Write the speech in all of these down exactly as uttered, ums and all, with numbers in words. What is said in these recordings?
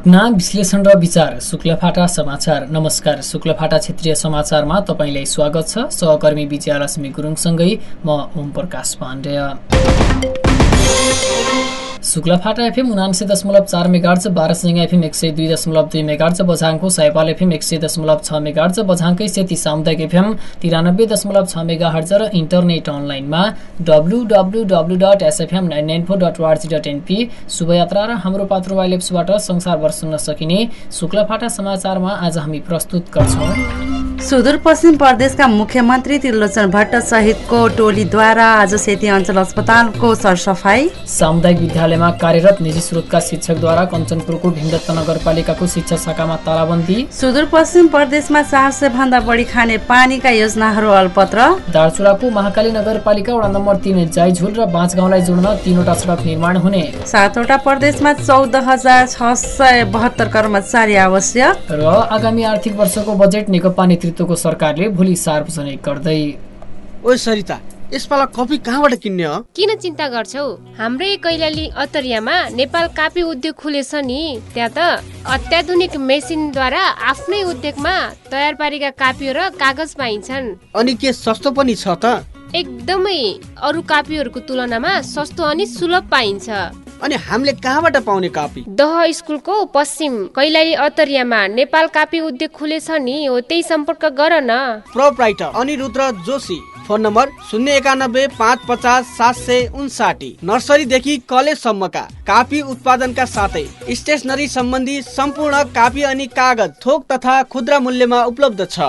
घटना विश्लेषण र विचार शुक्लफाटा समाचार। नमस्कार, शुक्लफाटा क्षेत्रीय समाचारमा तपाईंलाई स्वागत छ। सहकर्मी विजयालक्ष्मी गुरुङसँगै म ओम प्रकाश पाण्डेय। शुक्लफाटा एफएम उनासी दशमलव चार मेगाहर्ज, बारसिंह एफएम एक सय दुई दशमलव दुई मेगाहर्ज, बझाङको सयपाल एफएम एक सय दशमलव छ मेगाहर्ज, बझाङकै सेती सामुदायिक एफएम तिरानब्बे दशमलव छ मेगाहर्ज र इन्टरनेट अनलाइनमा W W W dot SFM nine nine four dot ORG dot NP Shubhayatra र हाम्रो पात्रो मोबाइल एप्सबाट संसारभर सुन्न सकिने शुक्लफाटा समाचारमा आज हामी प्रस्तुत गर्छौं। सुदूरपश्चिम प्रदेशका मुख्यमन्त्री त्रिलोचन भट्ट सहितको टोलीद्वारा आज सेती अञ्चल अस्पतालको सरसफाई। सामुदायिक विद्यालयमा कार्यरत निजी स्रोतका शिक्षकद्वारा कञ्चनपुरको भीमदत्त नगरपालिकाको शिक्षा शाखामा तालाबन्दी। सुदूरपश्चिम प्रदेशमा चार सय भन्दा बढी खाने पानीका योजनाहरू अलपत्र। दार्चुलाको महाकाली नगरपालिका वडा नम्बर तीन जाइझुल र बाँचगाउँलाई जोड्न तीनवटा सडक निर्माण हुने। सातवटा प्रदेशमा चौध हजार छ सय बहत्तर कर्मचारी आवश्यक। र आगामी आर्थिक वर्षको बजेट नेकपा नेतृत्वको सरकारले भोलि सार्वजनिक गर्दै। ओ सरिता, यसपाला कफी कहाँबाट किन्ने हो? किन चिन्ता गर्छौ? हाम्रै कैलाली अतरियामा नेपाल कापी उद्योग खुलेछ नि। त्यहाँ त अत्याधुनिक मेसिनद्वारा आफ्नै उद्योगमा तयार पारेका कापी र कागज पाइन्छन्। अनि के सस्तो पनि छ त? एकदमै, अरू कापीहरूको तुलनामा सस्तो अनि सुलभ पाइन्छ। अनि हामीले कहाँबाट पाउने कापी? दह स्कुलको पश्चिम कैलाली अतरियामा नेपाल कापी उद्योग खुलेछ नि, हो त्यही सम्पर्क गर न। Proprietor Anirudra Joshi, phone number शून्य एकानब्बे पाँच पचास सात सय उन्साठी। नर्सरीदेखि कलेजसम्मका कापी उत्पादनका साथै स्टेसनरी सम्बन्धी सम्पूर्ण कापी अनि कागज थोक तथा खुद्रा मूल्यमा उपलब्ध छ।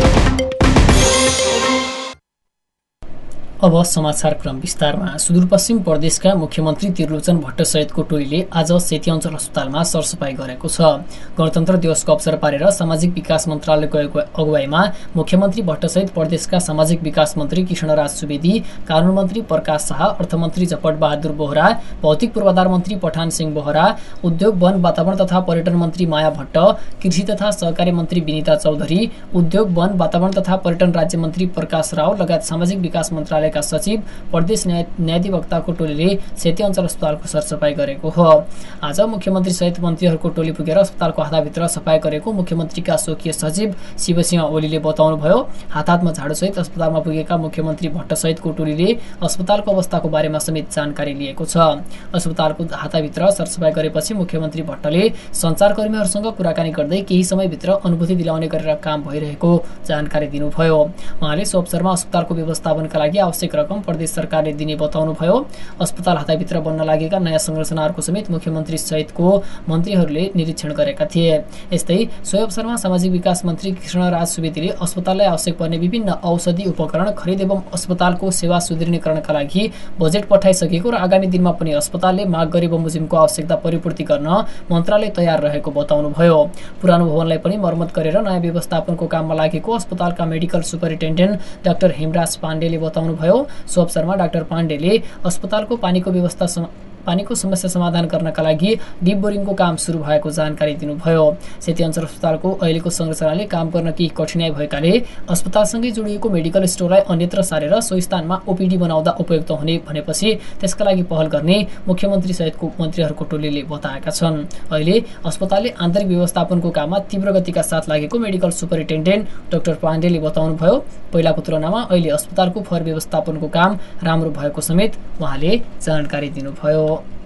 अब समाचार क्रम विस्तारमा। सुदूरपश्चिम प्रदेशका मुख्यमन्त्री त्रिलोचन भट्ट सहितको टोलीले आज सेती अञ्चल अस्पतालमा सरसफाई गरेको छ। गणतन्त्र दिवसको अवसर पारेर सामाजिक विकास मन्त्रालयको अगुवाईमा मुख्यमन्त्री भट्ट सहित प्रदेशका सामाजिक विकास मन्त्री कृष्णराज सुवेदी, कानून मन्त्री प्रकाश शाह, अर्थमन्त्री झपट बहादुर बोहरा, भौतिक पूर्वाधार मन्त्री पठान सिंह बोहरा, उद्योग वन वातावरण तथा पर्यटन मन्त्री माया भट्ट, कृषि तथा सहकारी मन्त्री विनिता चौधरी, उद्योग वन वातावरण तथा पर्यटन राज्य मन्त्री प्रकाश राव लगायत सामाजिक विकास मन्त्रालय का सचिव प्रदेश न्यायाधिवक्ताको टोलीले सेती अञ्चल अस्पतालको सरसफाई गरेको हो। आज मुख्यमन्त्री सहित मन्त्रीहरूको टोली पुगेर अस्पतालको हाताभित्र सफाई गरेको मुख्यमन्त्रीका स्वकीय सचिव शिवसिंह ओलीले बताउनुभयो। हातहातमा झाडुसहित अस्पतालमा पुगेका मुख्यमन्त्री भट्ट सहितको टोलीले अस्पतालको अवस्थाको बारेमा समेत जानकारी लिएको छ। अस्पतालको हाताभित्र सरसफाई गरेपछि मुख्यमन्त्री भट्टले सञ्चारकर्मीहरूसँग कुराकानी गर्दै केही समयभित्र अनुभूति दिलाउने गरेर काम भइरहेको जानकारी दिनुभयो। उहाँले सो अवसरमा अस्पतालको व्यवस्थापनका लागि आवश्यक रकम प्रदेश सरकारले दिने बताउनुभयो। अस्पताल हाताभित्र बन्न लागेका नयाँ संरचनाहरूको समेत मुख्यमन्त्री सहितको मन्त्रीहरूले निरीक्षण गरेका थिए। यस्तै सो अवसरमा सामाजिक विकास मन्त्री कृष्णराज सुवेदीले अस्पताललाई आवश्यक पर्ने विभिन्न औषधि उपकरण खरिद एवं अस्पतालको सेवा सुदृढीकरणका लागि बजेट पठाइसकेको र आगामी दिनमा पनि अस्पतालले माग गरे बमोजिमको आवश्यकता परिपूर्ति गर्न मन्त्रालय तयार रहेको बताउनुभयो। पुरानो भवनलाई पनि मर्मत गरेर नयाँ व्यवस्थापनको काममा लागेको अस्पतालका मेडिकल सुपरिन्टेन्डेन्ट डाक्टर हेमराज पाण्डेले बताउनु भयो। सो अवसरमा डाक्टर पाण्डेले अस्पतालको पानीको व्यवस्था पानीको समस्या समाधान गर्नका लागि डिप बोरिङको काम सुरु भएको जानकारी दिनुभयो। सेती अञ्चल अस्पतालको अहिलेको संरचनाले काम गर्न केही कठिनाई भएकाले अस्पतालसँगै जोडिएको मेडिकल स्टोरलाई अन्यत्र सारेर सो स्थानमा ओपीडी बनाउँदा उपयुक्त हुने भनेपछि त्यसका लागि पहल गर्ने मुख्यमन्त्री सहितको मन्त्रीहरूको टोलीले बताएका छन्। अहिले अस्पतालले आन्तरिक व्यवस्थापनको काममा तीव्र गतिका साथ लागेको मेडिकल सुपरिन्टेन्डेन्ट डाक्टर पाण्डेले बताउनुभयो। पहिलाको तुलनामा अहिले अस्पतालको फोहोर व्यवस्थापनको काम राम्रो भएको समेत उहाँले जानकारी दिनुभयो।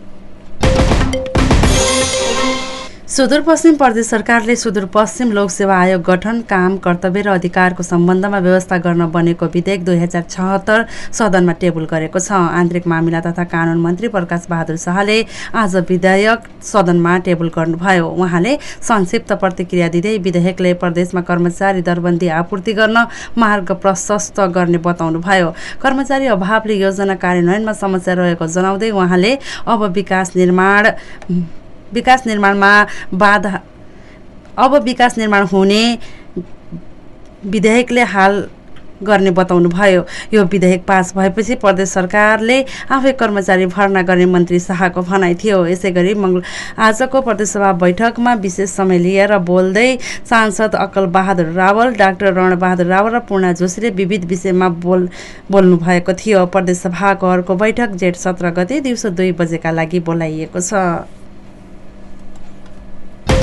सुदूरपश्चिम प्रदेश सरकारले सुदूरपश्चिम लोकसेवा आयोग गठन, काम, कर्तव्य र अधिकारको सम्बन्धमा व्यवस्था गर्न बनेको विधेयक दुई हजार छहत्तर सदनमा टेबल गरेको छ। आन्तरिक मामिला तथा कानून मन्त्री प्रकाश बहादुर शाहले आज विधेयक सदनमा टेबल गर्नुभयो। उहाँले संक्षिप्त प्रतिक्रिया दिँदै विधेयकले प्रदेशमा कर्मचारी दरबन्दी आपूर्ति गर्न मार्ग प्रशस्त गर्ने बताउनुभयो। कर्मचारी अभावले योजना कार्यान्वयनमा समस्या रहेको जनाउँदै उहाँले अब विकास निर्माण विकास निर्माणमा बाधा अब विकास निर्माण हुने विधेयकले हाल गर्ने बताउनुभयो। यो विधेयक पास भएपछि प्रदेश सरकारले आफै कर्मचारी भर्ना गर्ने मन्त्री शाहको भनाइ थियो। यसैगरी मङ्गल आजको प्रदेशसभा बैठकमा विशेष समय लिएर बोल्दै सांसद अक्कल बहादुर रावल, डाक्टर रणबहादुर रावल र पूर्णा जोशीले विविध विषयमा बोल बोल्नु भएको थियो। प्रदेशसभाको अर्को बैठक जेठ सत्र गते दिउँसो दुई बजेका लागि बोलाइएको छ।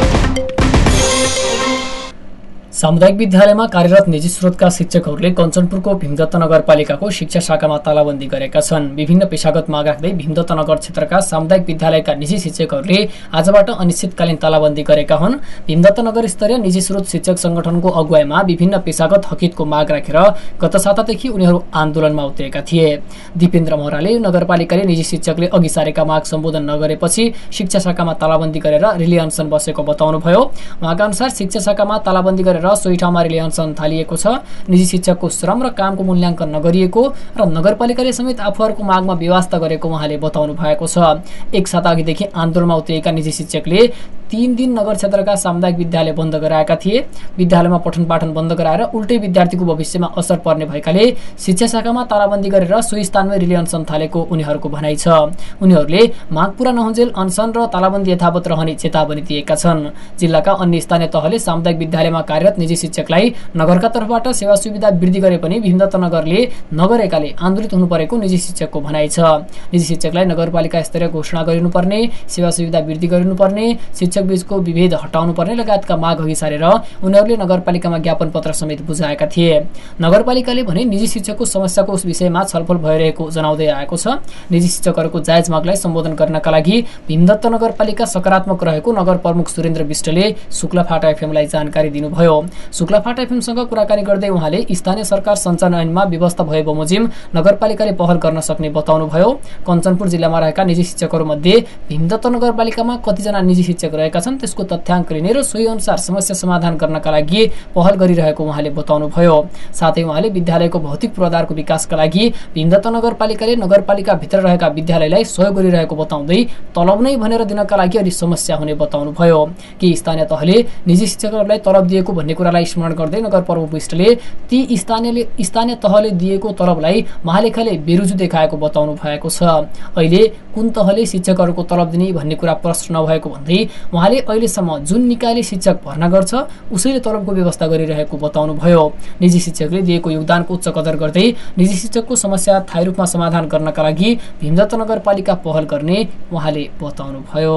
सामुदायिक विद्यालयमा कार्यरत निजी स्रोतका शिक्षकहरूले कञ्चनपुरको भीमदत्त नगरपालिकाको शिक्षा शाखामा तालाबन्दी गरेका छन्। विभिन्न पेशागत माग राख्दै भीमदत्त नगर क्षेत्रका सामुदायिक विद्यालयका निजी शिक्षकहरूले आजबाट अनिश्चितकालीन तालाबन्दी गरेका हुन्। भीमदत्त नगर स्तरीय निजी स्रोत शिक्षक संगठनको अगुवाईमा विभिन्न पेशागत हकितको माग राखेर गत सातादेखि उनीहरू आन्दोलनमा उत्रेका थिए। दिपेन्द्र महराले नगरपालिकाले निजी शिक्षकले अघि सारेका माग सम्बोधन नगरेपछि शिक्षा शाखामा तालाबन्दी गरेर रिले अनसन बसेको बताउनुभयो। उहाँका अनुसार शिक्षा शाखामा तालाबन्दी गरेर सोही ठाउँमा रिले अनसन थालिएको छ। निजी शिक्षकको श्रम र कामको मूल्याङ्कन नगरिएको र नगरपालिकाले समेत आफूहरूको मागमा व्यवस्था गरेको उहाँले बताउनु भएको छ। एक साता अघिदेखि आन्दोलनमा उत्रिएका निजी शिक्षकले तीन दिन नगर क्षेत्रका सामुदायिक विद्यालय बन्द गराएका थिए। विद्यालयमा पठन पाठन बन्द गराएर उल्टै विद्यार्थीको भविष्यमा असर पर्ने भएकाले शिक्षा शाखामा तालाबन्दी गरेर सोही स्थानमा रिले अनसन थालेको उनीहरूको भनाइ छ। उनीहरूले माग पूरा नहुन्जेल अनसन र तालाबन्दी यथावत रहने चेतावनी दिएका छन्। जिल्लाका अन्य स्थानीय तहले सामुदायिक विद्यालयमा कार्यरत निजी शिक्षकलाई नगरका तर्फबाट सेवा सुविधा वृद्धि गरे पनि भीमदत्त नगरले नगरेकाले आन्दोलित हुनु परेको निजी शिक्षकको भनाइ छ। निजी शिक्षकलाई नगरपालिका स्तरीय घोषणा गरिनुपर्ने, सेवा सुविधा वृद्धि गरिनुपर्ने, शिक्षक बीचको विभेद हटाउनु पर्ने लगायतका माग अघि सारेर उनीहरूले नगरपालिकामा ज्ञापन पत्र समेत बुझाएका थिए। नगरपालिकाले भने निजी शिक्षकको समस्याको विषयमा छलफल भइरहेको जनाउँदै आएको छ। निजी शिक्षकहरूको जायज मागलाई सम्बोधन गर्नका लागि भीमदत्त नगरपालिका सकारात्मक रहेको नगर प्रमुख सुरेन्द्र विष्टले शुक्लाफाटा एफएमलाई जानकारी दिनुभयो। शुक्लाफाटा एफएमसँग कुराकानी गर्दै उहाँले स्थानीय सरकार सञ्चालन ऐनमा व्यवस्था भए बमोजिम नगरपालिकाले पहल गर्न सक्ने बताउनुभयो। कञ्चनपुर जिल्लामा रहेका निजी शिक्षकहरूमध्ये भीमदत्त नगरपालिकामा कतिजना निजी शिक्षक रहेका छन् त्यसको तथ्याङ्क लिने र सोही अनुसार समस्या समाधान गर्नका लागि पहल गरिरहेको उहाँले बताउनुभयो। साथै उहाँले विद्यालयको भौतिक पूर्वाधारको विकासका लागि भीमदत्त नगरपालिकाले नगरपालिका भित्र रहेका विद्यालयलाई सहयोग गरिरहेको बताउँदै तलब नै भनेर दिनका लागि अलि समस्या हुने बताउनुभयो। कि स्थानीय तहले निजी शिक्षकहरूलाई तलब दिएको भन्ने कुरालाई स्मरण गर्दै नगर प्रमुख विष्टले ती स्थानीयले स्थानीय तहले दिएको तलबलाई महालेखाले बेरुजु देखाएको बताउनु भएको छ। अहिले कुन तहले शिक्षकहरूको तलब दिने भन्ने कुरा प्रश्न नभएको भन्दै उहाँले अहिलेसम्म जुन निकायले शिक्षक भर्ना गर्छ उसैले तलबको व्यवस्था गरिरहेको बताउनुभयो। निजी शिक्षकले दिएको योगदानको उच्च कदर गर्दै निजी शिक्षकको समस्या स्थायी रूपमा समाधान गर्नका लागि भीमदत्त नगरपालिका पहल गर्ने उहाँले बताउनुभयो।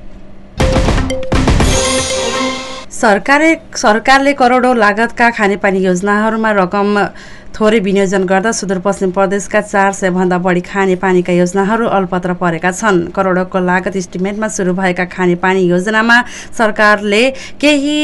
सरकारले सरकारले करोडौँ लागतका खानेपानी योजनाहरूमा रकम थोरै विनियोजन गर्दा सुदूरपश्चिम प्रदेशका चार सय भन्दा बढी खानेपानीका योजनाहरू अलपत्र परेका छन्। करोडौँको लागत इस्टिमेटमा सुरु भएका खानेपानी योजनामा सरकारले केही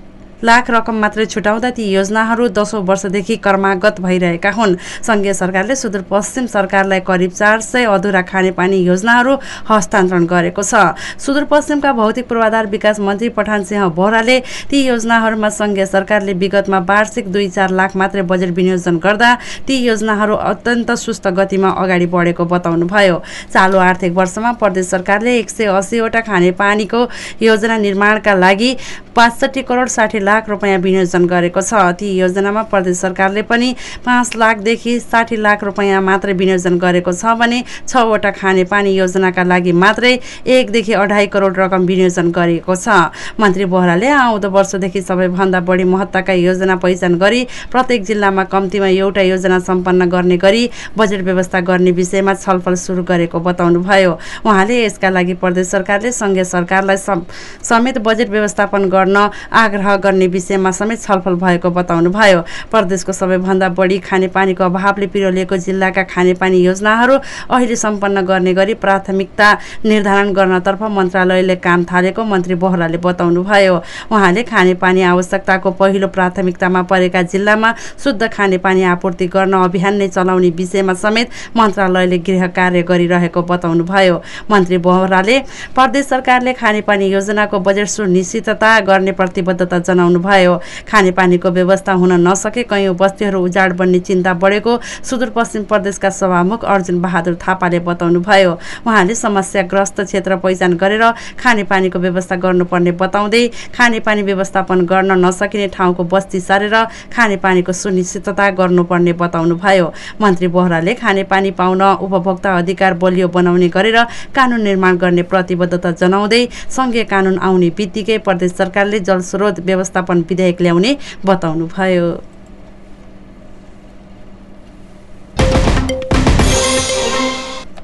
लाख रकम मात्रै छुटाउँदा ती योजनाहरू दशौं वर्षदेखि क्रमागत भइरहेका हुन्। सङ्घीय सरकारले सुदूरपश्चिम सरकारलाई करिब चार सय अधुरा खानेपानी योजनाहरू हस्तान्तरण गरेको छ। सुदूरपश्चिमका भौतिक पूर्वाधार विकास मन्त्री पठान सिंह बोहराले ती योजनाहरूमा सङ्घीय सरकारले विगतमा वार्षिक दुई चार लाख मात्रै बजेट विनियोजन गर्दा ती योजनाहरू अत्यन्त सुस्त गतिमा अगाडि बढेको बताउनुभयो। चालु आर्थिक वर्षमा प्रदेश सरकारले एक सय अस्सीवटा खानेपानीको योजना निर्माणका लागि पाँचसठी करोड साठी लाख रुपियाँ विनियोजन गरेको छ। ती योजनामा प्रदेश सरकारले पनि पाँच लाखदेखि साठी लाख रुपियाँ मात्रै विनियोजन गरेको छ भने छवटा खानेपानी योजनाका लागि मात्रै एकदेखि अढाई करोड रकम विनियोजन गरिएको छ। मन्त्री बोहराले आउँदो वर्षदेखि सबैभन्दा बढी महत्त्वका योजना पहिचान गरी प्रत्येक जिल्लामा कम्तीमा एउटा योजना सम्पन्न गर्ने गरी बजेट व्यवस्था गर्ने विषयमा छलफल सुरु गरेको बताउनुभयो। उहाँले यसका लागि प्रदेश सरकारले सङ्घीय सरकारलाई समेत बजेट व्यवस्थापन गर्न आग्रह गर्ने विषयमा समेत छलफल भएको बताउनुभयो। प्रदेशको सबैभन्दा बढी खानेपानीको अभावले पिरोलिएको जिल्लाका खानेपानी योजनाहरू अहिले सम्पन्न गर्ने गरी प्राथमिकता निर्धारण गर्नतर्फ मन्त्रालयले काम थालेको मन्त्री बोहराले बताउनुभयो। उहाँले खानेपानी आवश्यकताको पहिलो प्राथमिकतामा परेका जिल्लामा शुद्ध खानेपानी आपूर्ति गर्न अभियान नै चलाउने विषयमा समेत मन्त्रालयले गृह कार्य गरिरहेको बताउनुभयो। मन्त्री बोहराले प्रदेश सरकारले खानेपानी योजनाको बजेट सुनिश्चितता गर्ने प्रतिबद्धता जनाउनुभयो। खानेपानीको व्यवस्था हुन नसके कयौं बस्तीहरू उजाड बन्ने चिन्ता बढेको सुदूरपश्चिम प्रदेशका सभामुख अर्जुन बहादुर थापाले बताउनुभयो। उहाँले समस्याग्रस्त क्षेत्र पहिचान गरेर खानेपानीको व्यवस्था गर्नुपर्ने बताउँदै खानेपानी व्यवस्थापन गर्न नसकिने ठाउँको बस्ती सारेर खानेपानीको सुनिश्चितता गर्नुपर्ने बताउनुभयो। मन्त्री बोहराले खानेपानी पाउन उपभोक्ता अधिकार बलियो बनाउने गरेर कानून निर्माण गर्ने प्रतिबद्धता जनाउँदै सङ्घीय कानून आउने बित्तिकै प्रदेश सरकारले जलस्रोत व्यवस्थापन विधेयक ल्याउने बताउनुभयो।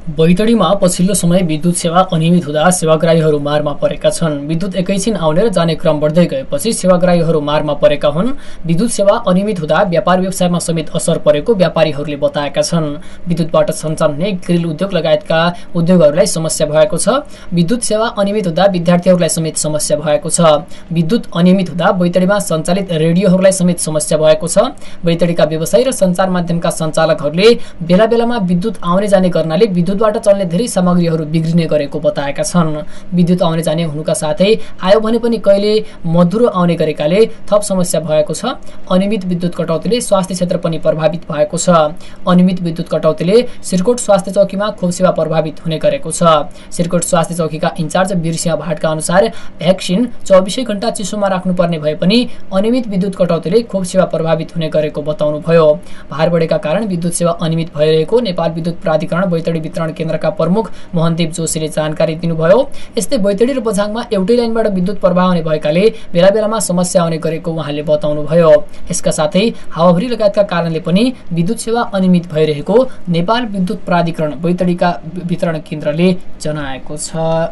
बैतडीमा पछिल्लो समय विद्युत सेवा अनियमित हुँदा सेवाग्राहीहरू मारमा परेका छन्। विद्युत एकैछिन आउने र जाने क्रम बढ्दै गएपछि सेवाग्राहीहरू मारमा परेका हुन्। विद्युत सेवा अनियमित हुँदा व्यापार व्यवसायमा समेत असर परेको व्यापारीहरूले बताएका छन्। विद्युतबाट सञ्चालन हुने ग्रिल उद्योग लगायतका उद्योगहरूलाई समस्या भएको छ। विद्युत सेवा अनियमित हुँदा विद्यार्थीहरूलाई समेत समस्या भएको छ। विद्युत अनियमित हुँदा बैतडीमा सञ्चालित रेडियोहरूलाई समेत समस्या भएको छ। बैतडीका व्यवसायी र सञ्चार माध्यमका सञ्चालकहरूले बेला बेलामा विद्युत आउने जाने गर्नाले विद्युतबाट चल्ने धेरै सामग्रीहरू बिग्रिने गरेको बताएका छन्। विद्युत आउने जाने हुनुका साथै आयो भने पनि कहिले मधुरो आउने गरेकाले थप समस्या भएको छ। अनियमित विद्युत कटौतीले स्वास्थ्य क्षेत्र पनि प्रभावित भएको छ। अनियमित विद्युत कटौतीले सिरकोट स्वास्थ्य चौकीमा खोप सेवा प्रभावित हुने गरेको छ। सिरकोट स्वास्थ्य चौकीका इन्चार्ज वीरसिंह भाटका अनुसार भ्याक्सिन चौबिसै घण्टा चिसोमा राख्नुपर्ने भए पनि अनियमित विद्युत कटौतीले खोप सेवा प्रभावित हुने गरेको बताउनुभयो। भार बढेका कारण विद्युत सेवा अनियमित भइरहेको नेपाल विद्युत प्राधिकरण बैतडी वितरण केन्द्रका प्रमुख मोहनदेव जोशीले जानकारी दिनुभयो। यस्तै बैतडी र बझाङमा एउटै लाइनबाट विद्युत प्रवाह हुने भएकाले बेला बेलामा समस्या आउने गरेको उहाँले बताउनुभयो। यसका साथै हावाहुरी लगायतका कारणले पनि विद्युत सेवा अनियमित भइरहेको नेपाल विद्युत प्राधिकरण बैतडीका वितरण केन्द्रले जनाएको छ।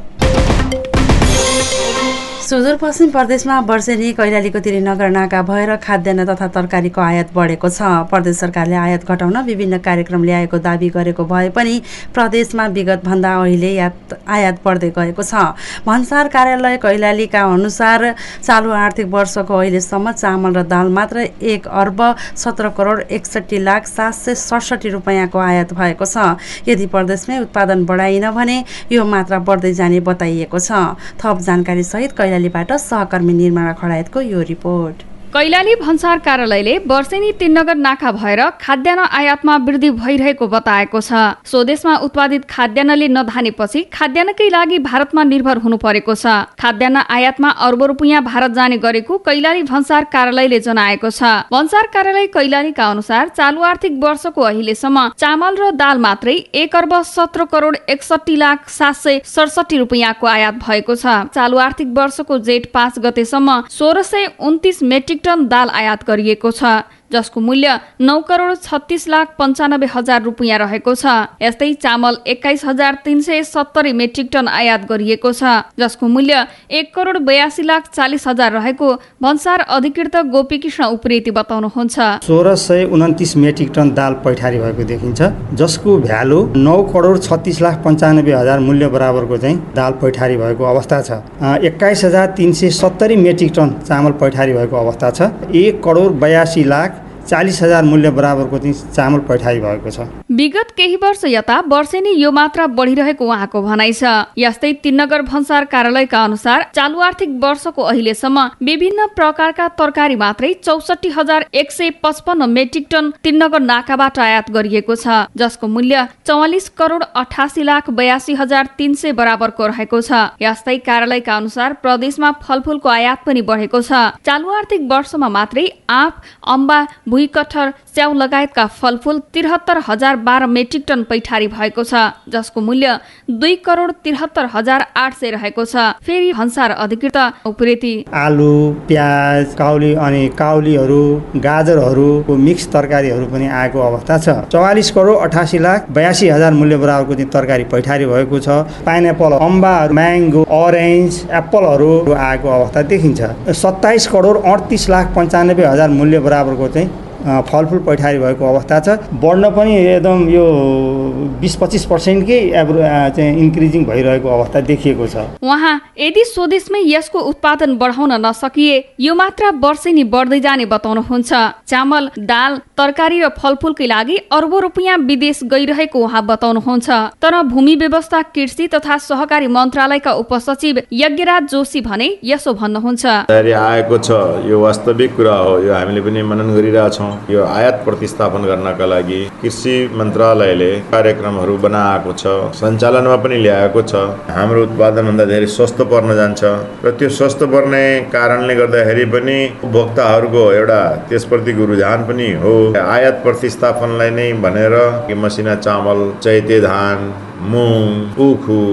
सुदूरपश्चिम प्रदेशमा वर्षेनी कैलालीको तिरी नगर नाका भएर खाद्यान्न तथा तरकारीको आयात बढेको छ। प्रदेश सरकारले आयात घटाउन विभिन्न कार्यक्रम ल्याएको दावी गरेको भए पनि प्रदेशमा विगतभन्दा अहिले आयात बढ्दै गएको छ। भन्सार कार्यालय कैलालीका अनुसार चालु आर्थिक वर्षको अहिलेसम्म चामल र दाल मात्र एक अर्ब सत्र करोड एकसट्ठी लाख सात सय सडसठी रुपियाँको आयात भएको छ। यदि प्रदेशमै उत्पादन बढाइन भने यो मात्रा बढ्दै जाने बताइएको छ। थप जानकारी सहित कैलालीबाट सहकर्मी निर्मला खडायतको यो रिपोर्ट। कैलाली भन्सार कार्यालयले वर्षेनी तीन नगर नाका भएर खाद्यान्न आयातमा वृद्धि भइरहेको बताएको छ। स्वदेशमा उत्पादित खाद्यान्नले नधानेपछि खाद्यान्नकै लागि भारतमा निर्भर हुनु परेको छ। खाद्यान्न आयातमा अर्बौं रुपियाँ भारत जाने गरेको कैलाली भन्सार कार्यालयले जनाएको छ। भन्सार कार्यालय कैलालीका अनुसार चालु आर्थिक वर्षको अहिलेसम्म चामल र दाल मात्रै एक अर्ब सत्र करोड एकसट्ठी लाख सात सय सडसठी रुपियाँको आयात भएको छ। चालु आर्थिक वर्षको जेठ पाँच गतेसम्म सोह्र सय उन्तिस मेट्रिक टन दाल आयात गरिएको छ, जसको मूल्य नौ करोड छत्तीस लाख पन्चानब्बे हजार रुपियाँ रहेको छ। यस्तै चामल एक्काइस हजार तीन सय सत्तरी मेट्रिक टन आयात गरिएको छ, जसको मूल्य एक करोड बयासी लाख चालिस हजार रहेको भन्सार अधिकृत गोपीकृष्ण उप्रेती बताउनुहुन्छ। सोह्र सय उन्तिस मेट्रिक टन दाल पैठारी भएको देखिन्छ, जसको भ्यालु नौ करोड छत्तीस लाख पन्चानब्बे हजार मूल्य बराबरको चाहिँ दाल पैठारी भएको अवस्था छ। एक्काइस हजार तीन सय सत्तरी मेट्रिक टन चामल पैठारी भएको अवस्था छ। एक करोड बयासी लाख चालीस हजार मूल्य बराबरको चाहिँ चामल पैठारी भएको छ। विगत केही वर्ष यता वर्षेनी यो मात्रा बढिरहेको उहाँको भनाइ छ। यस्तै तीन नगर भन्सार कार्यालयका अनुसार चालु आर्थिक वर्षको अहिलेसम्म विभिन्न प्रकारका तरकारी मात्रै चौसठी हजार एक सय पचपन्न मेट्रिक टन तीन नगर नाकाबाट आयात गरिएको छ, जसको मूल्य चौवालिस करोड अठासी लाख बयासी हजार तीन सय बराबरको रहेको छ। यस्तै कार्यालयका अनुसार प्रदेशमा फलफूलको आयात पनि बढेको छ। चालु आर्थिक वर्षमा मात्रै आँप, अम्बा, भुइँ कटहर, च्याउ लगायतका फलफूल त्रिहत्तर हजार बाह्र मेट्रिक टन पैठारी भएको छ, जसको मूल्य दुई करोड त्रिहत्तर हजार आठ सय रहेको छ। फेरि भन्सार अधिकृत उप्रेती आलु, प्याज, काउली अनि काउलीहरू, गाजरहरूको मिक्स तरकारीहरू पनि आएको अवस्था छ। चौवालिस करोड अठासी लाख बयासी हजार मूल्य बराबरको चाहिँ तरकारी पैठारी भएको छ। पाइनएप्पल, अम्बा, म्याङ्गो, अरेन्ज, एप्पलहरू आएको अवस्था देखिन्छ। सत्ताइस करोड अडतिस लाख पन्चानब्बे हजार मूल्य बराबरको चाहिँ फलफुल पैठारी भएको अवस्था छ। बढ्न पनि एकदम यो बिस पच्चिस पर्सेन्टकै एभ्रो चाहिँ इन्क्रिजिङ भइरहेको अवस्था देखिएको छ। उहाँ यदि स्वदेशमै यसको उत्पादन बढाउन नसकिए यो मात्रा वर्षेनी बढ्दै जाने बताउनुहुन्छ। चामल, दाल, तरकारी र फलफुलकै लागि अर्बौं रुपियाँ विदेश गइरहेको उहाँ बताउनुहुन्छ। तर भूमि व्यवस्था, कृषि तथा सहकारी मन्त्रालयका उपसचिव यज्ञराज जोशी भने यसो भन्नुहुन्छ। आएको छ, यो वास्तविक कुरा हो। यो हामीले पनि मनन गरिरहेछौँ। यो आयात प्रतिस्थापन गर्नका लागि कृषि मन्त्रालयले कार्यक्रमहरू बनाएको छ, सञ्चालनमा पनि ल्याएको छ। हाम्रो उत्पादनभन्दा धेरै सस्तो पर्न जान्छ र त्यो सस्तो पर्ने कारणले गर्दाखेरि पनि उपभोक्ताहरूको एउटा त्यसप्रतिको रुझान पनि हो। आयात प्रतिस्थापनलाई नै भनेर मसिना चामल, चैते धान, मुङ, उखु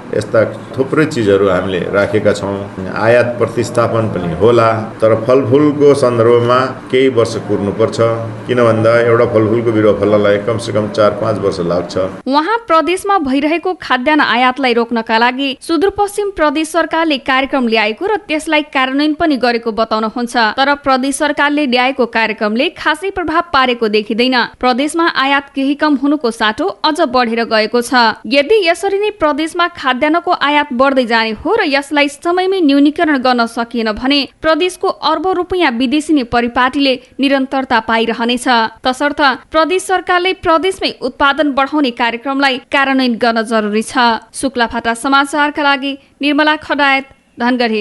यस्ता थुप्रै चिजहरू हामीले राखेका छौँ। आयात प्रतिस्थापन पनि होला, तर फलफुलको सन्दर्भमा केही वर्ष कुर्नुपर्छ, किन भन्दा एउटा फलफुलको बिरुवा फल्नलाई कमसे कम चार पाँच वर्ष लाग्छ। उहाँ प्रदेशमा भइरहेको खाद्यान्न आयातलाई रोक्नका लागि सुदूरपश्चिम प्रदेश सरकारले कार्यक्रम ल्याएको र त्यसलाई कार्यान्वयन पनि गरेको बताउनुहुन्छ। तर प्रदेश सरकारले ल्याएको कार्यक्रमले खासै प्रभाव पारेको देखिँदैन। प्रदेशमा आयात केही कम हुनुको साटो अझ बढेर गएको छ। यदि यसरी नै प्रदेशमा खाद्यान्नको आयात बढ्दै जाने हो र यसलाई समयमै न्यूनीकरण गर्न सकिएन भने प्रदेशको अर्बौं रुपियाँ विदेशी नै परिपाटीले निरन्तरता पाइरहनेछ। तसर्थ प्रदेश सरकारले प्रदेशमै उत्पादन बढाउने कार्यक्रमलाई कार्यान्वयन गर्न जरुरी छ। शुक्लाफाटा समाचारका लागि निर्मला खडायत, धनगढी।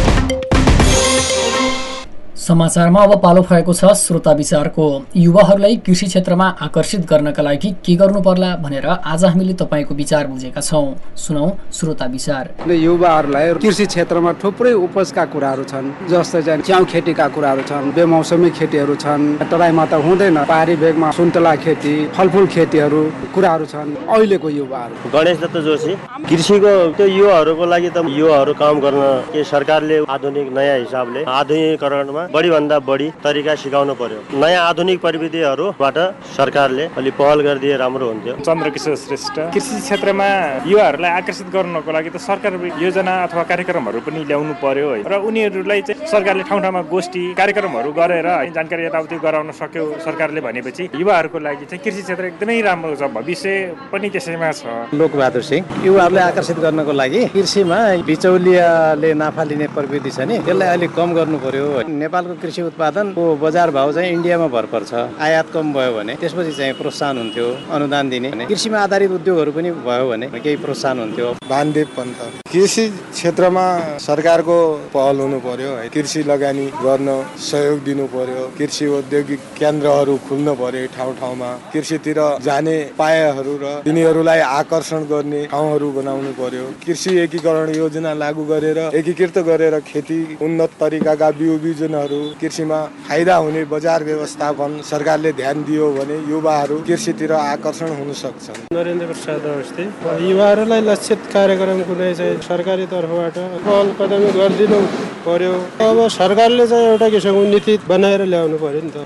समाचारमा अब पालो भएको छ श्रोता विचारको। युवाहरूलाई कृषि क्षेत्रमा आकर्षित गर्नका लागि के गर्नु पर्ला भनेर आज हामीले तपाईँको विचार बुझेका छौँ। सुनौ श्रोता विचार। युवाहरूलाई कृषि क्षेत्रमा थुप्रै उपजका कुराहरू छन्, जस्तै चाहिँ च्याउ खेतीका कुराहरू छन्, बेमौसमी खेतीहरू छन्, तराईमा त हुँदैन, पहाडी भेगमा सुन्तला खेती, फलफुल खेतीहरू कुराहरू छन्। अहिलेको युवाहरू गणेश दत्त जोशी, कृषिको त्यो युवाहरूको लागि त युवाहरू काम गर्न के सरकारले आधुनिक नयाँ हिसाबले आधुनिकीकरणमा बढी भन्दा बढी तरिका सिकाउनु पर्यो। नयाँ आधुनिक प्रविधिहरूबाट सरकारले अलि पहल गरिदिए राम्रो हुन्थ्यो। चन्द्रकिशोर श्रेष्ठ, कृषि क्षेत्रमा युवाहरूलाई आकर्षित गर्नको लागि त सरकार योजना अथवा कार्यक्रमहरू पनि ल्याउनु पर्यो है, र उनीहरूलाई चाहिँ सरकारले ठाउँ ठाउँमा गोष्ठी कार्यक्रमहरू गरेर जानकारी यताउति गराउन सक्यो सरकारले भनेपछि युवाहरूको लागि चाहिँ कृषि क्षेत्र एकदमै राम्रो छ, भविष्य पनि त्यसैमा छ। लोकबहादुर सिंह, युवाहरूलाई आकर्षित गर्नको लागि कृषिमा बिचौलियाले नाफा लिने प्रविधि छ नि, त्यसलाई अलिक कम गर्नु पर्यो। नेपालको कृषि उत्पादनको बजार भाव चाहिँ इन्डियामा भर पर्छ, आयात कम भयो भने त्यसपछि चाहिँ प्रोत्साहन हुन्थ्यो, अनुदान दिने। कृषिमा आधारित उद्योगहरू पनि भयो भने केही प्रोत्साहन हुन्थ्यो। बानदेव पन्त, कृषि क्षेत्रमा सरकारको पहल हुनु पर्यो है, कृषि लगानी गर्न सहयोग दिनु पर्यो, कृषि औद्योगिक केन्द्रहरू खुल्न पर्यो ठाउँ ठाउँमा, कृषितिर जाने पाएहरू र तिनीहरूलाई आकर्षण गर्ने ठाउँहरू बनाउनु पर्यो। कृषि एकीकरण योजना लागू गरेर एकीकृत गरेर खेती उन्नत तरिकाका बिउ बिजनहरू, कृषिमा फाइदा हुने बजार व्यवस्थापन सरकारले ध्यान दियो भने युवाहरू कृषितिर आकर्षण हुन सक्छन्। नरेन्द्र प्रसाद अवस्थी, युवाहरूलाई लक्षित कार्यक्रम कुनै चाहिँ सरकारी तर्फबाट पहल कदम गरिदिनु पर्यो। अब सरकारले चाहिँ एउटा किसिमको नीति बनाएर ल्याउनु पर्यो नि त।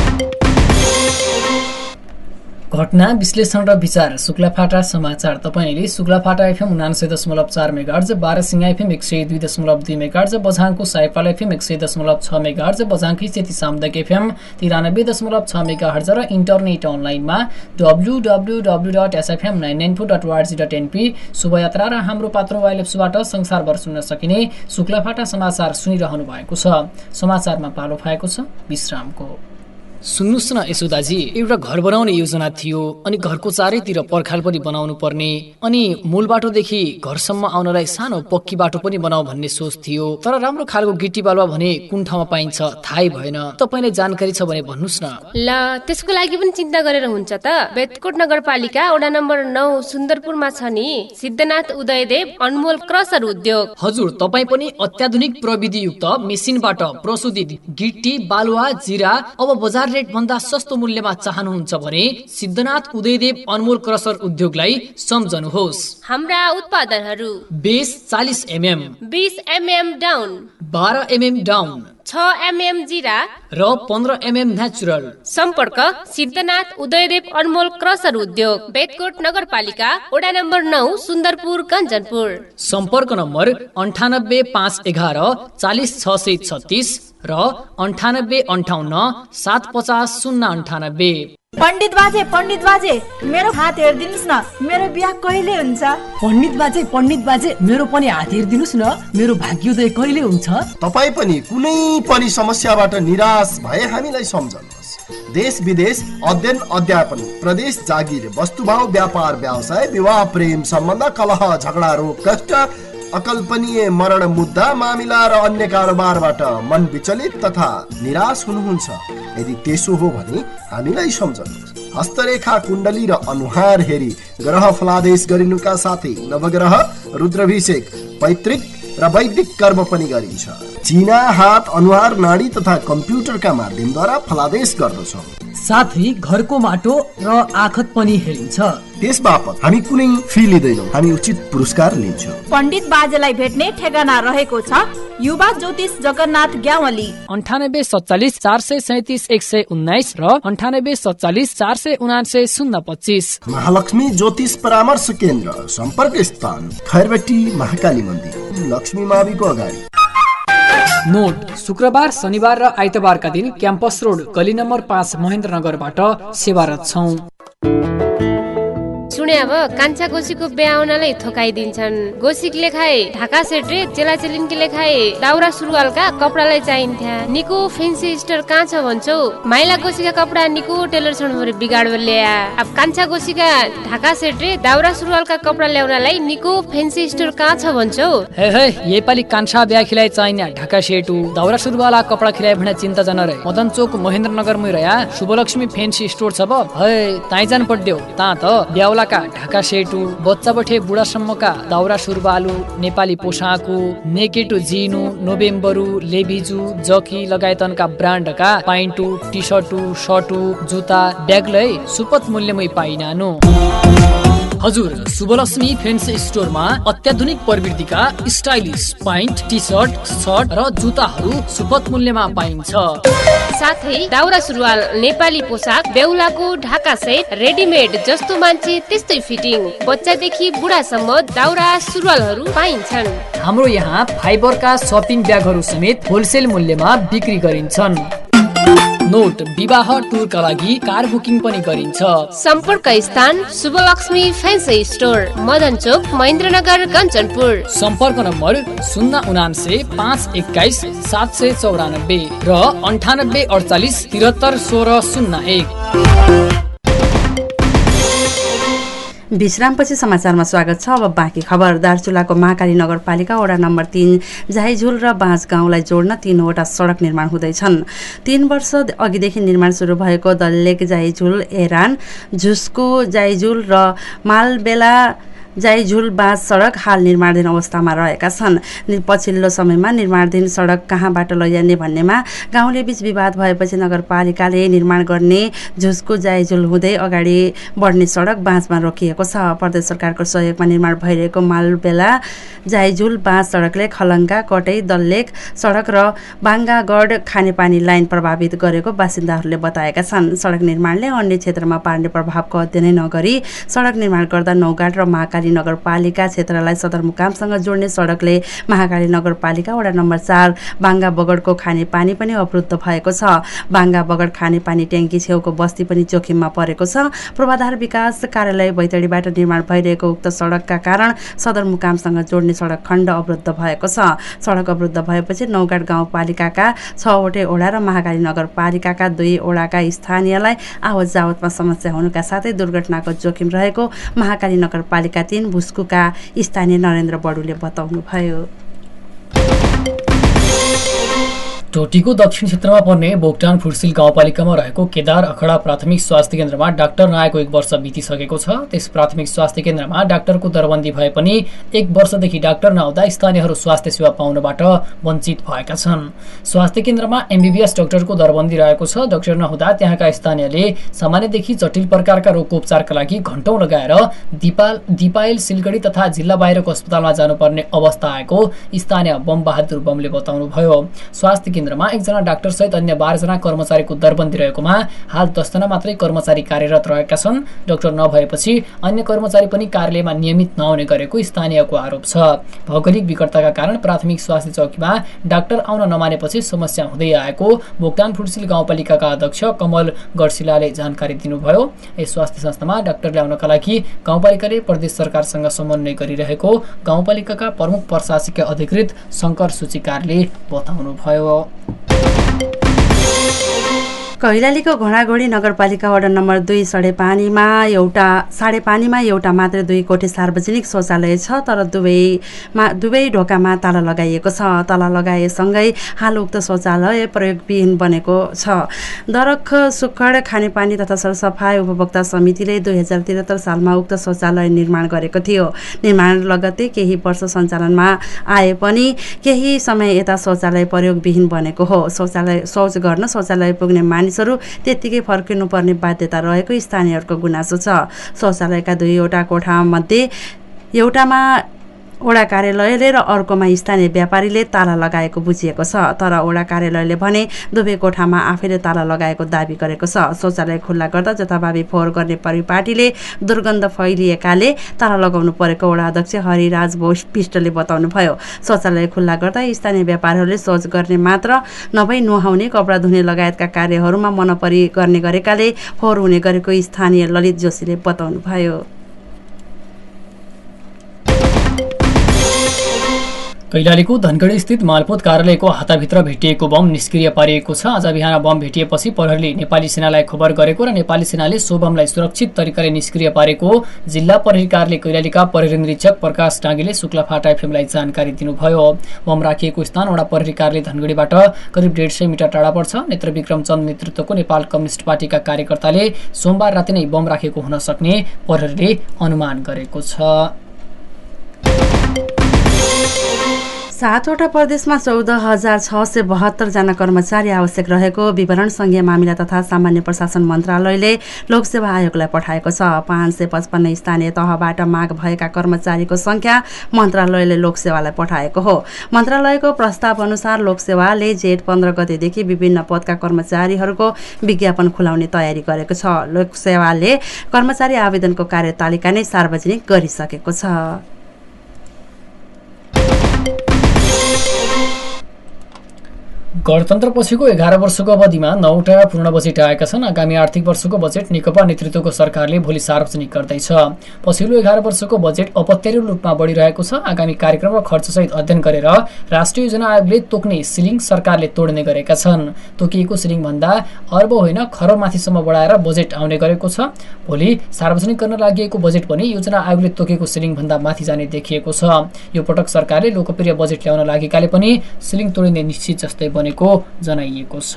घटना विश्लेषण र विचार शुक्लाफाटा समाचार तपाईँले शुक्लाफाटा एफएम उनान्सय दशमलव चार मेगाहर्ज, बाह्रसिंह एफएम एक सय दुई दशमलव दुई मेगाहर्ज, बझाङको साइपाल एफएम एक सय दशमलव छ मेगाहर्ज, बझाङकै सेती सामुदायिक एफएम तिरानब्बे दशमलव छ मेगाहर्ज र इन्टरनेट अनलाइनमा W W W dot SFM nine nine four dot ORG dot NP शोभायात्रा र हाम्रो पात्रो वाइलेप्सबाट संसारभर सुन्न सकिने शुक्लाफाटा समाचार सुनिरहनु भएको छ। समाचारमा पालो भएको छ विश्रामको। सुन्नुहोस् न यशोदाजी, एउटा घर बनाउने योजना थियो, अनि घरको चारैतिर पर्खाल पनि बनाउनु पर्ने, अनि मूल बाटोदेखि घरसम्म आउनलाई सानो पक्की बाटो पनि बनाऊ भन्ने सोच थियो। तर राम्रो खालको गिटी बालुवा भने कुन ठाउँमा पाइन्छ थाहै भएन। तपाईँलाई जानकारी छ भने भन्नुहोस् न। ल, त्यसको लागि पनि चिन्ता गरेर हुन्छ त। बेतकोट नगरपालिका वडा नम्बर नौ सुन्दरपुरमा छ नि सिद्धनाथ उदयदेव अनमोल क्रसर उद्योग। हजुर, तपाईँ पनि अत्याधुनिक प्रविधि युक्त मेसिनबाट प्रशोधित गिटी बालुवा जिरा अब बजार रेट भन्दा सस्तो मूल्यमा चाहनुहुन्छ भने सिद्धनाथ उदयदेव अनमोल क्रसर उद्योगलाई सम्झनुहोस्। हाम्रा उत्पादनहरू बेस चालीस एमएम, बीस एमएम डाउन, बाह्र एमएम डाउन, छ एमएम जिरा र पन्ध्र एमएम नेचुरल। सम्पर्क सिद्धनाथ उदयदेव अनमोल क्रसर उद्योग, बेतकोट नगरपालिका वडा नम्बर नौ सुन्दरपुर कञ्चनपुर। सम्पर्क नम्बर अन्ठानब्बे पाँच एघार चालिस छ सय छत्तिस र अन्ठानब्बे अन्ठाउन्न सात पचास शून्य अन्ठानब्बे। पण्डित बाजे पण्डित बाजे मेरो हात हेरिदिनुस् न, मेरो बिहा कहिले हुन्छ? पण्डित बाजे पण्डित बाजे मेरो पनि हात हेरिदिनुस् न, मेरो भाग्योदय कहिले हुन्छ? तपाई पनि कुनै पनि समस्याबाट निराश भए हामीलाई सम्झनुहोस्। देश विदेश अध्ययन अध्यापन, प्रदेश जागिर, वस्तुभाव व्यापार व्यवसाय, विवाह प्रेम सम्बन्ध, कलह झगडा रोग कष्ट, अकल्पनीय मरण मुद्दा मामिला र अन्य कारोबारबाट मन विचलित तथा निराश हुनुहुन्छ। यदि त्यसो हो भने हामीलाई सम्झनुहोस्। हस्तरेखा कुण्डली र अनुहार हेरी ग्रह फलादेश गरिनुका साथै नवग्रह रुद्राभिषेक पैतृक र वैदिक कर्म पनि गरिन्छ। चिना हात अनुहार नाडी तथा कम्प्युटरका माध्यमद्वारा फलादेश गर्दछौँ। साथै घरको माटो र आखत पनि हेरिन्छ। त्यसबापत हामी कुनै फी लिँदैनौँ, हामी उचित पुरस्कार लिन्छौँ। पण्डित बाजेलाई भेट्ने ठेगाना रहेको छ युवा ज्योतिष जगन्नाथ ग्यावली, अन्ठानब्बे सत्तालिस चार सय सैतिस एक सय उन्नाइस र अन्ठानब्बे सत्तालिस चार सय उनान्सय शून्य पच्चिस। महालक्ष्मी ज्योतिष परामर्श केन्द्र, सम्पर्क स्थान खैरबेटी महाकाली मन्दिर, लक्ष्मी माविको अगाडि। नोट, शुक्रबार शनिबार र आइतबारका दिन क्याम्पस रोड गली नम्बर पाँच महेन्द्रनगरबाट सेवारत छौँ। सुने अब कान्छा गोसीको बिहा आउनलाई थोकाइदिन्छन्। गोसीले खाए ढाका सेट रे चेलाचेलिनले खाए दाउरा सुरुवालका कपडालाई चाहिन्थ्या। निको फेन्सी स्टोर कहाँ छ भन्छौ? माइला गोसीका कपडा निको टेलर छन् बिगाड ल्याया। अब कान्छा गोसीका ढाका सेट रे दाउरा सुरुवालका कपडा ल्याउनलाई निको फेन्सी स्टोर कहाँ छ भन्छौ? हे हे येपाली कान्छा बिहा खिलाइ चाहिने ढाका सेटु दाउरा सुरुवाला कपडा खिलाइ भने चिन्ता जन रे। मदन चोक महेन्द्रनगर मै रया शुभलक्ष्मी फेन्सी स्टोर छ ब। हे ताइ जान पड्यो ता त ब्याउला ढाका सेटु बच्चा बठे बुढासम्मका दाउरा सुरुवालु नेपाली पोसाकु नेकेटु जिनु नोभेम्बरु लेबिजु जकी लगायतनका ब्रान्डका पाइन्टु टी सर्टु सर्टु जुत्ता ब्यागलै सुपथ मूल्यमै पाइनानु। हजुर, शुभलक्ष्मी फेन्सी स्टोरमा अत्याधुनिक प्रविधिका stylish pant T shirt shirt र जुत्ताहरू सुपथ मूल्यमा पाइन्छ। साथै दाउरा सुरुवाल नेपाली पोसाक बेहुलाको ढाका सेट रेडिमेड जस्तो मान्छे त्यस्तै फिटिङ बच्चादेखि बुढासम्म दाउरा सुरुवालहरू पाइन्छन्। हाम्रो यहाँ फाइबरका शपिङ ब्यागहरू समेत होलसेल मूल्यमा बिक्री गरिन्छन्। नोट, विवाह टुरका लागि कार बुकिङ पनि गरिन्छ। सम्पर्क स्थान शुभलक्ष्मी फेन्सी स्टोर, मदन चोक महेन्द्रनगर कञ्चनपुर। सम्पर्क नम्बर शून्य उनान्से पाँच एक्काइस सात सय चौरानब्बे र अन्ठानब्बे अडचालिस त्रिहत्तर सोह्र शून्य एक। विश्रामपछि समाचारमा स्वागत छ। अब बाँकी खबर। दार्चुलाको महाकाली नगरपालिका वडा नम्बर तीन जाइझुल र बाँच गाउँलाई जोड्न तीनवटा सडक निर्माण हुँदैछन्। तीन वर्ष अघिदेखि निर्माण सुरु भएको दल्लेक जाइझुल एरान झुस्कु जाइझुल र मालबेला जाइझुल बाँच सडक हाल निर्माणाधीन अवस्थामा रहेका छन्। पछिल्लो समयमा निर्माणाधीन सडक कहाँबाट लैजाने भन्नेमा गाउँले बीच विवाद भएपछि नगरपालिकाले निर्माण गर्ने झुस्कु जाइझुल हुँदै अगाडि बढ्ने सडक बाँचमा रोकिएको छ। प्रदेश सरकारको सहयोगमा निर्माण भइरहेको मालबेला जाइझुल बाँच सडकले खलङ्गा कटै दल्लेक सडक र बाङ्गागढ खानेपानी लाइन प्रभावित गरेको बासिन्दाहरूले बताएका छन्। सडक निर्माणले अन्य क्षेत्रमा पार्ने प्रभावको अध्ययन नगरी सडक निर्माण गर्दा नौगाड र महाकाली नगरपालिका क्षेत्रलाई सदरमुकामसँग जोड्ने सडकले महाकाली नगरपालिका वडा नम्बर चार बाङ्गा बगडको खानेपानी पनि अवरुद्ध भएको छ। बाङ्गा बगड खानेपानी ट्याङ्की छेउको बस्ती पनि जोखिममा परेको छ। पूर्वाधार विकास कार्यालय बैतडीबाट निर्माण भइरहेको उक्त सडकका कारण सदरमुकामसँग जोड्ने सडक खण्ड अवरुद्ध भएको छ। सडक अवरुद्ध भएपछि नौगाड गाउँपालिकाका छवटै ओडा र महाकाली नगरपालिकाका दुई ओडाका स्थानीयलाई आवत जावतमा समस्या हुनुका साथै दुर्घटनाको जोखिम रहेको महाकाली नगरपालिका तीन भुस्कुका स्थानीय नरेन्द्र बडुले बताउनुभयो। टोटीको दक्षिण क्षेत्रमा पर्ने बोक्टान फुर्सिल गाउँपालिकामा रहेको केदार अखडा प्राथमिक स्वास्थ्य केन्द्रमा डाक्टर नआएको एक वर्ष बितिसकेको छ। त्यस प्राथमिक स्वास्थ्य केन्द्रमा डाक्टरको दरबन्दी भए पनि एक वर्षदेखि डाक्टर नआउँदा स्थानीयहरू स्वास्थ्य सेवा पाउनबाट वञ्चित भएका छन्। स्वास्थ्य केन्द्रमा एमबीबीएस डाक्टरको दरबन्दी रहेको छ। डाक्टर नहुँदा त्यहाँका स्थानीयले सामान्यदेखि जटिल प्रकारका रोगको उपचारका लागि घण्टौं लगाएर दिपाल दिपायल सिलगढी तथा जिल्ला बाहिरको अस्पतालमा जानुपर्ने अवस्था आएको स्थानीय बम बहादुर बमले बताउनुभयो। स्वास्थ्य केन्द्रमा एकजना डाक्टर सहित अन्य बाह्रजना कर्मचारीको दरबन्दी रहेकोमा हाल दसजना मात्रै कर्मचारी कार्यरत रहेका छन्। डाक्टर नभएपछि अन्य कर्मचारी पनि कार्यालयमा नियमित नआउने गरेको स्थानीयको आरोप छ। भौगोलिक विकटताका कारण प्राथमिक स्वास्थ्य चौकीमा डाक्टर आउन नमानेपछि समस्या हुँदै आएको भोक्टान फुर्सिल गाउँपालिकाका अध्यक्ष कमल गडसिलाले जानकारी दिनुभयो। यस स्वास्थ्य संस्थामा डाक्टर ल्याउनका लागि गाउँपालिकाले प्रदेश सरकारसँग समन्वय गरिरहेको गाउँपालिकाका प्रमुख प्रशासकीय अधिकृत शंकर सूचीकारले बताउनुभयो। कैलालीको घोडाघोडी नगरपालिका वडा नम्बर दुई सडेपानीमा एउटा साडेपानीमा एउटा मात्र दुई कोठे सार्वजनिक शौचालय छ, तर दुवैमा दुवै ढोकामा ताला लगाइएको छ। ताला लगाएसँगै हाल उक्त शौचालय प्रयोगविहीन बनेको छ। दरख सुखड खानेपानी तथा सरसफाई उपभोक्ता समितिले दुई हजार त्रिहत्तर सालमा उक्त शौचालय निर्माण गरेको थियो। निर्माण लगत्तै केही वर्ष सञ्चालनमा आए पनि केही समय यता शौचालय प्रयोगविहीन बनेको हो। शौचालय शौच गर्न शौचालय पुग्ने मानिस मानिसहरू त्यत्तिकै फर्किनुपर्ने बाध्यता रहेको स्थानीयहरूको गुनासो छ। शौचालयका दुईवटा कोठामध्ये एउटामा वडा कार्यालयले र अर्कोमा स्थानीय व्यापारीले ताला लगाएको बुझिएको छ, तर वडा कार्यालयले भने दुवै कोठामा आफैले ताला लगाएको दाबी गरेको छ। शौचालय खुल्ला गर्दा जथाभावी फोहोर गर्ने परिपाटीले दुर्गन्ध फैलिएकाले ताला लगाउनु परेको वडा अध्यक्ष हरिराज विष्टले बताउनुभयो। शौचालय खुल्ला गर्दा स्थानीय व्यापारीहरूले शौच गर्ने मात्र नभई नुहाउने, कपडा धुने लगायतका कार्यहरूमा मनपरी गर्ने गरेकाले फोहोर हुने गरेको स्थानीय ललित जोशीले बताउनुभयो। कैलालीको धनगढी स्थित मालपोत कार्यालयको हाताभित्र भेटिएको बम निष्क्रिय पारिएको छ। आज बिहान बम भेटिएपछि प्रहरीले नेपाली सेनालाई खबर गरेको र नेपाली सेनाले सो बमलाई सुरक्षित तरिकाले निष्क्रिय पारेको जिल्ला प्रहरी कार्यालय कैलालीका प्रहरी निरीक्षक प्रकाश डाँगीले शुक्लाफाटा एफएमलाई जानकारी दिनुभयो। बम राखिएको स्थान वडा प्रहरी कार्यालय धनगढीबाट करिब डेढ सय मिटर टाढा पर्छ। नेत्रविक्रम चन्द नेतृत्वको नेपाल कम्युनिस्ट पार्टीका कार्यकर्ताले सोमबार राति नै बम राखेको हुन सक्ने प्रहरीले अनुमान गरेको छ। सातवटा प्रदेशमा चौध हजार छ सय बहत्तर जना कर्मचारी आवश्यक रहेको विवरण संघीय मामिला तथा सामान्य प्रशासन मन्त्रालयले लोकसेवा आयोगलाई पठाएको छ। पाँच सय पचपन्न स्थानीय तहबाट माग भएका कर्मचारीको संख्या मन्त्रालयले लोकसेवालाई पठाएको हो। मन्त्रालयको प्रस्ताव अनुसार लोकसेवाले जेठ पन्ध्र गतेदेखि विभिन्न पदका कर्मचारीहरूको विज्ञापन खुलाउने तयारी गरेको छ। लोकसेवाले कर्मचारी आवेदनको कार्यतालिका नै सार्वजनिक गरिसकेको छ। गणतन्त्रपछिको एघार वर्षको अवधिमा नौवटा पूर्ण बजेट आएका छन्। आगामी आर्थिक वर्षको बजेट नेकपा नेतृत्वको सरकारले भोलि सार्वजनिक गर्दैछ। पछिल्लो एघार वर्षको बजेट अपत्यारो रूपमा बढिरहेको छ। आगामी कार्यक्रम र खर्चसहित अध्ययन गरेर राष्ट्रिय योजना आयोगले तोक्ने सिलिङ सरकारले तोड्ने गरेका छन्। तोकिएको सिलिङभन्दा अर्ब होइन खरब माथिसम्म बढाएर बजेट आउने गरेको छ। भोलि सार्वजनिक गर्न लागि बजेट पनि योजना आयोगले तोकेको सिलिङभन्दा माथि जाने देखिएको छ। यो पटक सरकारले लोकप्रिय बजेट ल्याउन लागेकाले पनि सिलिङ तोडिने निश्चित जस्तै बनेको जनाइएको छ।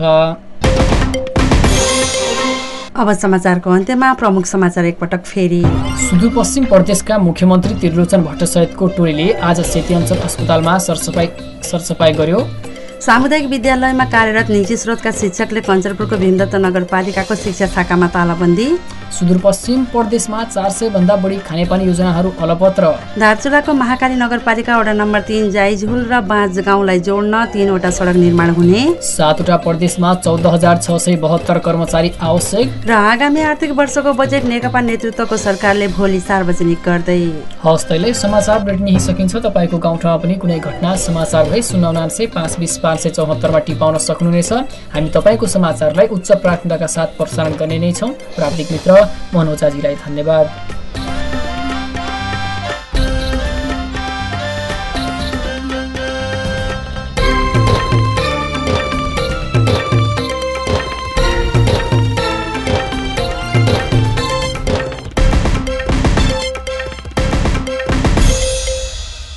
अब समाचारको अन्त्यमा प्रमुख समाचार एकपटक फेरि। सुदूरपश्चिम प्रदेशका मुख्यमन्त्री त्रिलोचन भट्टसहितको टोलीले आज सेती अञ्चल अस्पतालमा सरसफाई सरसफाई गर्यो। सामुदायिक विद्यालयमा कार्यरत निजी स्रोतका शिक्षकले कञ्चनपुरको भीमदत्त नगरपालिकाको शिक्षा शाखामा तालाबन्दी। सुदूरपश्चिम प्रदेशमा चार सय भन्दा बढी खानेपानी योजनाहरू अलपत्र। दार्चुलाको महाकाली नगरपालिका वडा नम्बर तीन जाइझुल र बाँच गाउँलाई जोड्न तीनवटा सडक निर्माण हुने। सातवटा प्रदेशमा चौध हजार छ सय बहत्तर कर्मचारी आवश्यक। र आगामी आर्थिक वर्षको बजेट नेकपा नेतृत्वको सरकारले भोलि सार्वजनिक गर्दै। हस् तैले समाचार बुलेटिन यही सकिन्छ। तपाईँको गाउँठाउँमा पनि कुनै घटना समाचार भई शून्य उनान्से पाँच बिस पाँच सय चौहत्तरमा टिपाउन सक्नुहुनेछ। हामी तपाईँको समाचारलाई उच्च प्राथमिकताका साथ प्रसारण गर्ने नै छौँ। प्राविधिक मित्र मनोजाजीलाई धन्यवाद।